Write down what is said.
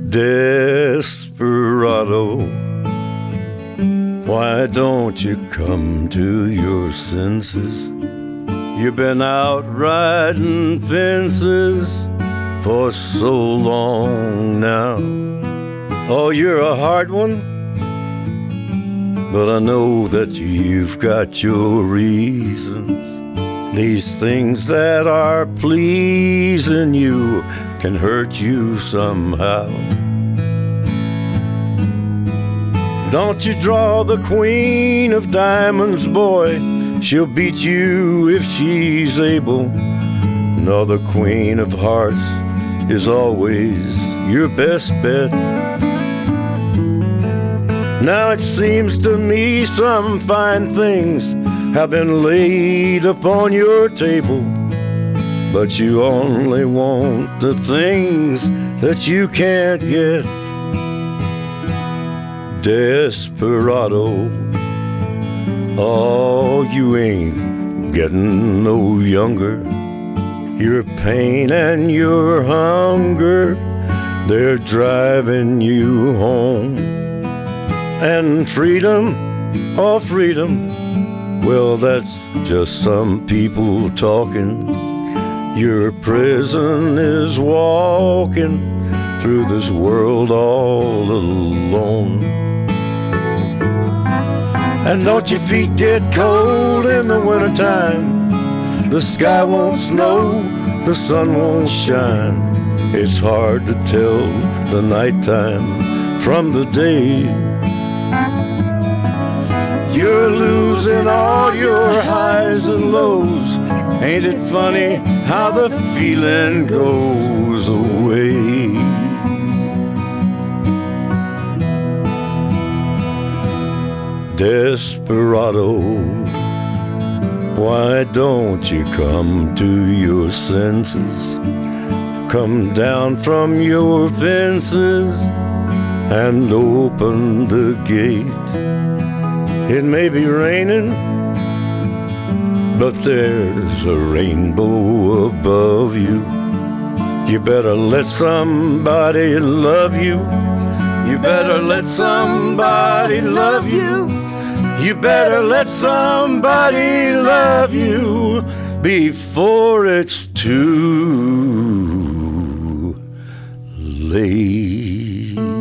Desperado, why don't you come to your senses? You've been out riding fences for so long now. Oh, you're a hard one, but I know that you've got your reasons. These things that are pleasing you can hurt you somehow. Don't you draw the queen of diamonds, boy. She'll beat you if she's able. No, the queen of hearts is always your best bet. Now it seems to me some fine things have been laid upon your table, but you only want the things that you can't get. Desperado, oh, you ain't getting no younger. Your pain and your hunger, they're driving you home. And freedom, oh freedom, well that's just some people talking. Your prison is walking through this world all alone. And don't your feet get cold in the wintertime? The sky won't snow, the sun won't shine. It's hard to tell the nighttime from the day. You're losing all your highs and lows. Ain't it funny how the feeling goes away? Desperado, why don't you come to your senses? Come down from your fences and open the gate. It may be raining, but there's a rainbow above you. You better let somebody love you. You better let somebody love you. You better let somebody love you before it's too late.